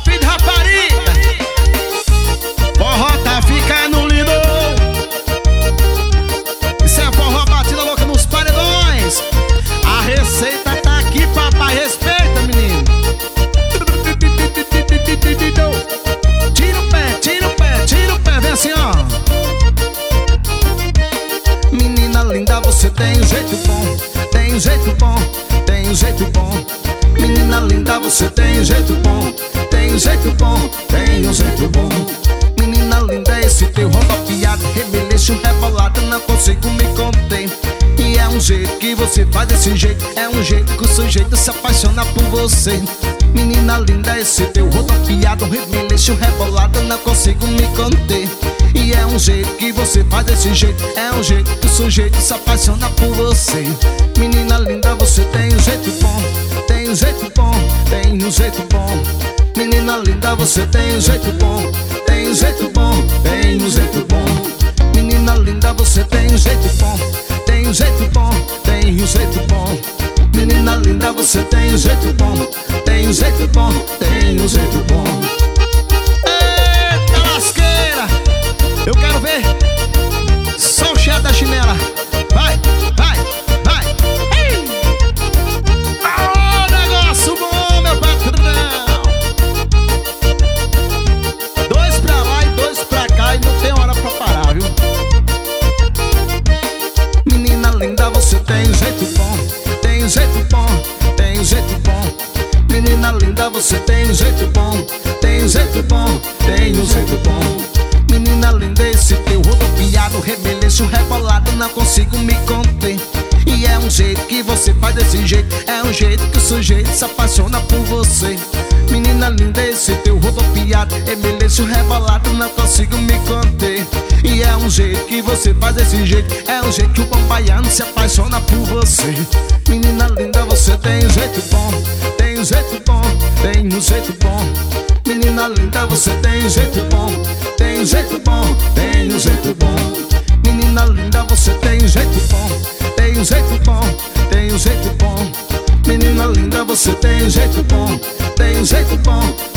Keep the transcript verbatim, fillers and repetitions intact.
filho de rapariga, forró tá ficando lindo. Isso é forró batida louca nos paredões. A receita tá aqui, papai, respeita, menino. Tira o pé, tira o pé, tira o pé, vem assim, ó. Menina linda, você tem um jeito bom, tem um jeito bom, tem um jeito bom. Menina linda, você tem um jeito bom, tem um jeito bom, tem um jeito bom. Menina linda, esse teu rodopiado, rebeleixo, rebolado, não consigo me conter. E é um jeito que você faz desse jeito, é um jeito que o sujeito se apaixona por você. Menina linda, esse teu rodopiado, rebeleixo, rebolado, não consigo me conter. E é um jeito que você faz desse jeito, é um jeito que o sujeito se apaixona por você. Menina linda, você tem um jeito bom, tem um jeito bom, tem um jeito bom. Menina linda, você tem um jeito bom, tem um jeito bom, tem um jeito bom. Menina linda, você tem um jeito bom, tem um jeito bom, tem um jeito bom. Menina linda, você tem um jeito bom, tem um jeito bom, tem um jeito bom. Eita lasqueira, eu quero ver só o cheiro da chinela. Vai, vai, vai. Ei! Alô, negócio bom, meu patrão. Dois pra lá e dois pra cá e não tem hora pra parar, viu? Menina linda, você tem um jeito bom, tem um jeito bom, tem um jeito bom. Menina linda, você tem um jeito bom, tem um jeito bom, tem um jeito bom. Menina linda, esse teu rodopiado, rebeleixo, rebolado, não consigo me conter. E é um jeito que você faz desse jeito, é um jeito que o sujeito se apaixona por você. Menina linda, esse teu rodopiado, rebeleixo, rebolado, não consigo me conter. E é um jeito que você faz desse jeito, é um jeito que o bom baiano se apaixona por você. Menina linda, você tem um jeito bom, tem um jeito bom, tem um jeito bom. Menina linda, você tem um jeito bom, tem um jeito bom, tem um jeito bom. Menina linda, você tem um jeito bom, tem um jeito bom, tem um jeito bom. Menina linda, você tem um jeito bom, tem um jeito bom,